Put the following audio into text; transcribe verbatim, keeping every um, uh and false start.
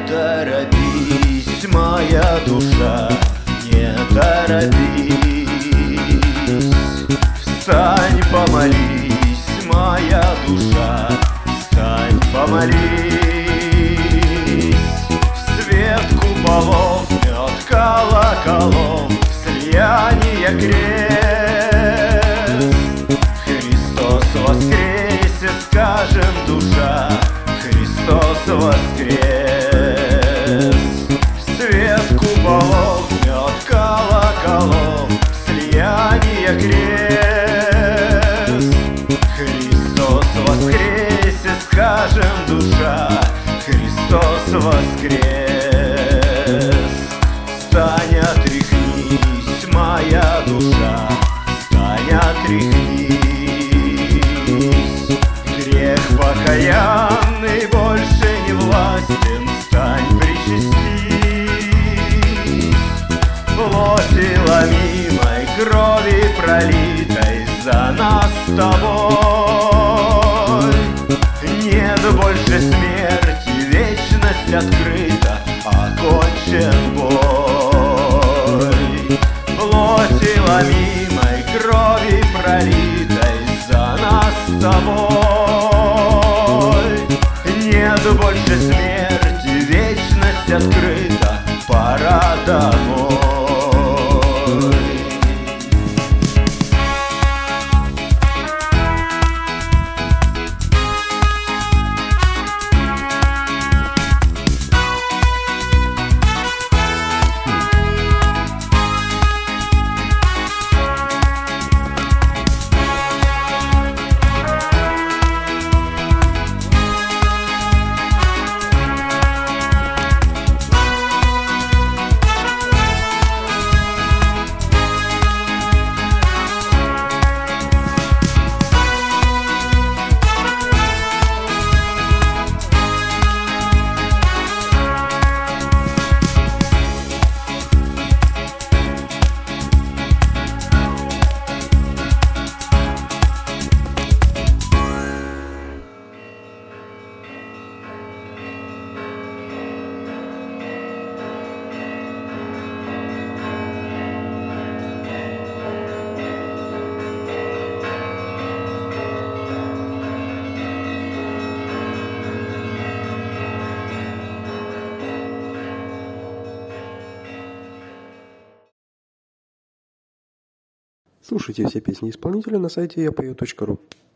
торопись, моя душа, не торопись. Встань, помолись, моя душа, встань, помолись. В свет куполов, мед колоколов, слияние крест. Христос воскресит, скажем, душа, Христос воскрес. В свет куполов, мед колоколов, слияние крест. Христос воскресит, скажем, душа, Христос воскрес. Встань, отряхнись, моя душа, встань, отряхнись. Грех покаянный больше не властен, встань, причастись. Плоти ломимой, крови пролитой за нас с тобой. Нет больше смерти, вечность открыта, окончен бой. Плоти ломимой, крови пролитой за нас с тобой. Нет больше смерти, вечность открыта, пора домой. Слушайте все песни исполнителя на сайте я пою точка ру.